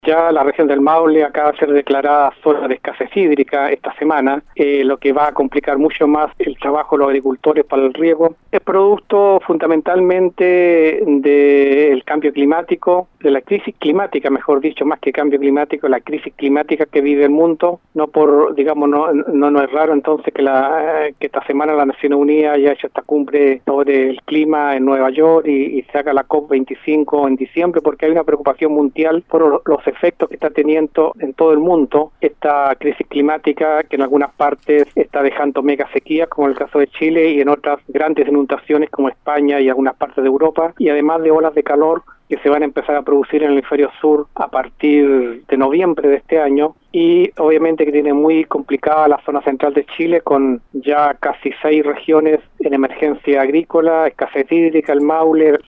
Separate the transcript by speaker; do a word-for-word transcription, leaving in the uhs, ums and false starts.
Speaker 1: Ya la región del Maule acaba de ser declarada zona de escasez hídrica esta semana, eh, lo que va a complicar mucho más el trabajo de los agricultores para el riego. Es producto fundamentalmente del cambio climático, de la crisis climática, mejor dicho, más que cambio climático, la crisis climática que vive el mundo. No por, digamos, no, no, no es raro entonces que, la, que esta semana la Naciones Unidas haya hecho esta cumbre sobre el clima en Nueva York y, y se haga la COP veinticinco en diciembre, porque hay una preocupación mundial por los efectos que está teniendo en todo el mundo esta crisis climática, que en algunas partes está dejando mega sequías, como en el caso de Chile, y en otras grandes inundaciones como España y algunas partes de Europa, y además de olas de calor que se van a empezar a producir en el hemisferio sur a partir de noviembre de este año, y obviamente que tiene muy complicada la zona central de Chile, con ya casi seis regiones en emergencia agrícola, escasez hídrica, el Maule,